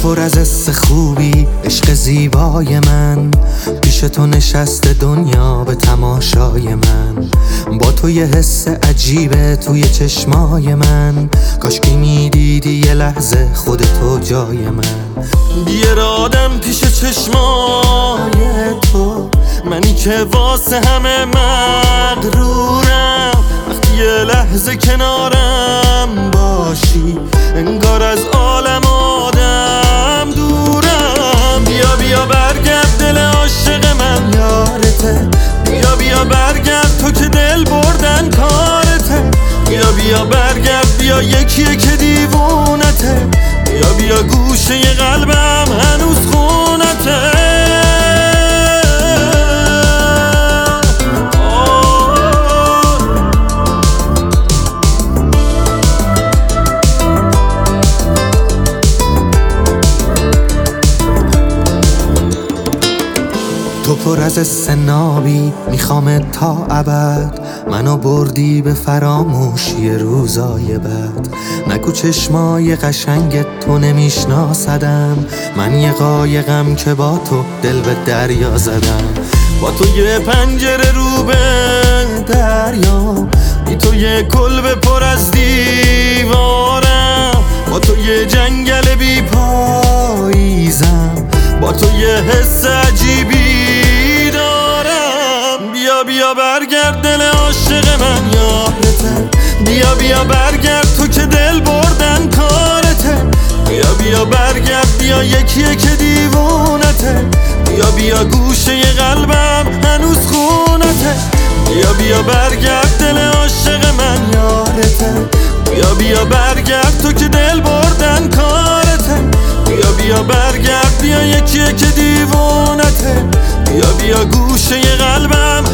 پر از حس خوبی، عشق زیبای من، پیش تو نشسته دنیا به تماشای من. با تو یه حس عجیبه توی چشمای من، کاشکی میدیدی یه لحظه خودتو جای من. بیار آدم پیش چشمای تو، منی که واسه همه مغرورم. وقتی یه لحظه کنارم باشی انگار از عالم آدم دورم. بیا بیا برگرد دل عاشق من یارته، بیا بیا برگرد تو که دل بردن کارته. بیا بیا برگرد بیا یکیه که دیوونته، بیا بیا گوشه قلبم هنوز خونته. تو پر از سنابی میخوام تا ابد، منو بردی به فراموشی روزای بد. نگو چشمای قشنگت تو نمیشناسدم، من یه قایقم که با تو دل به دریا زدم. با تو یه پنجره رو به دریا، بی تو یه کلبه پر از دیوارم. با تو یه جنگل بی پاییزم، با تو یه حس عجیبی دارم. بیا بیا برگرد دل عاشق من یارته، بیا بیا برگرد تو که دل بردن کارته. بیا بیا برگرد بیا یکیه که دیوونته، بیا بیا گوشه قلبم هنوز خونته. بیا بیا برگرد دل عاشق من یارته، بیا بیا برگرد تو که دل بردن کارته. بیا بیا برگرد بیا یکیه که دیوونته، بیا بیا گوشه قلبم